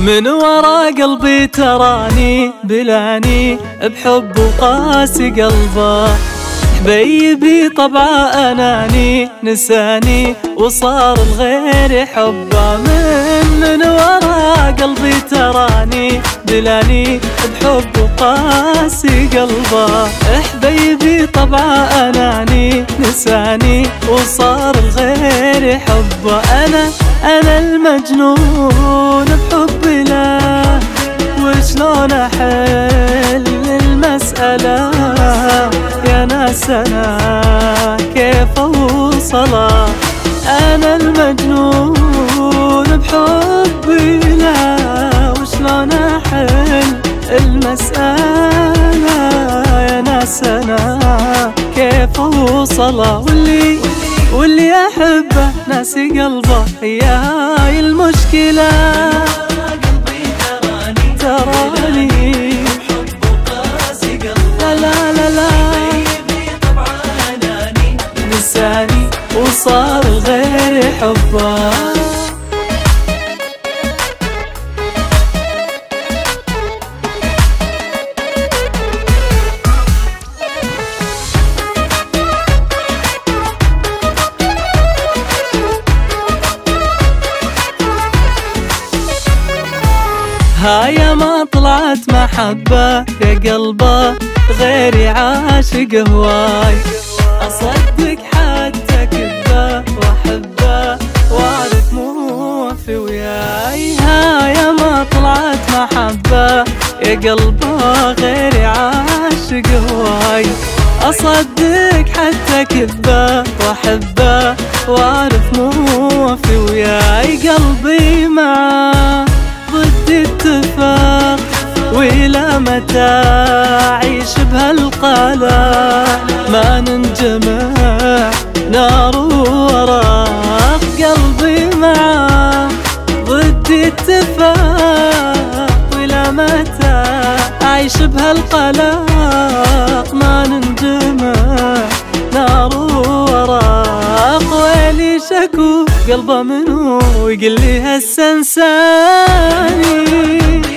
من ورا قلبي تراني بلاني بحب وقاسي قلبه، حبيبي طبعه أناني نساني وصار الغير حبه. من ورا قلبي تراني بلاني بحب وقاسي قلبه، حبيبي طبعه أناني نساني وصار الغير حبه. أنا المجنون بحب له، وشلون أحل المسألة يا ناس أنا كيف أوصله. أنا المجنون بحبي له، وشلون أحل المسألة يا ناس أنا كيف أوصله. واللي أحبه ناسي قلبه هي هاي المشكلة. تراني نساني وصار الغير حبه. هاي ما طلعت محبة يا قلبه غيري عاشق هواي، أصدق حتى كذبه وأحبه وأعرف مو في وياي. هاي ما طلعت محبة يا قلبه غيري عاشق هواي، أصدق حتى كذبه وأحبه وأعرف مو في وياي. قلبي معاه ضد اتفاق، وإلى متى أعيش بهالقلق؟ ما ننجمع نار وراق. قلبي معاه ضد اتفاق، وإلى متى أعيش بهالقلق؟ ما ننجمع نار وراق. ويلي شكو قلبه منو يقول لي هسه انساني.